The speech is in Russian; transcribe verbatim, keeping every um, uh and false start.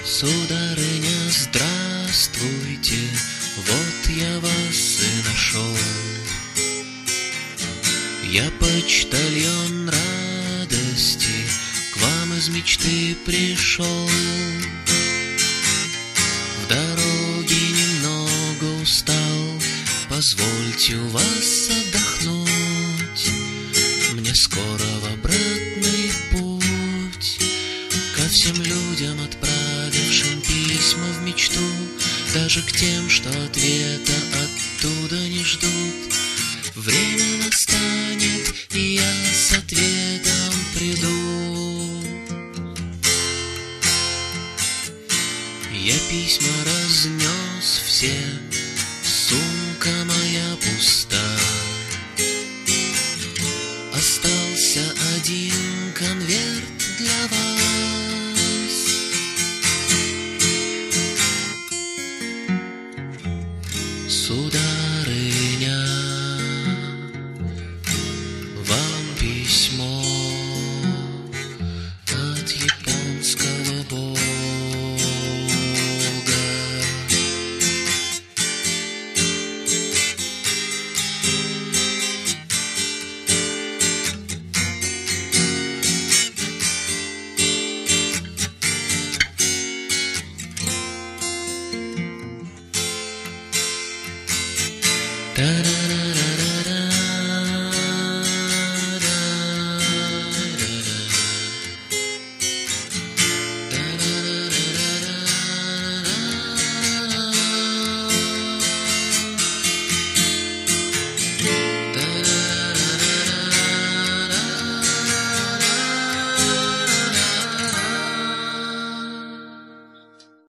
Сударыня, здравствуйте, вот я вас и нашел. Я почтальон радости, к вам из мечты пришел. В дороге немного устал, позвольте у вас отдохнуть. Мне скоро в обратный путь, ко всем людям, отправившим письма в мечту, даже к тем, что ответа оттуда не ждут. Время настанет, и я с ответом приду. Я письма разнес все, сумка моя пуста. Остался один конверт для вас. Сударыня, вам письмо от японского бога. Da-da-da.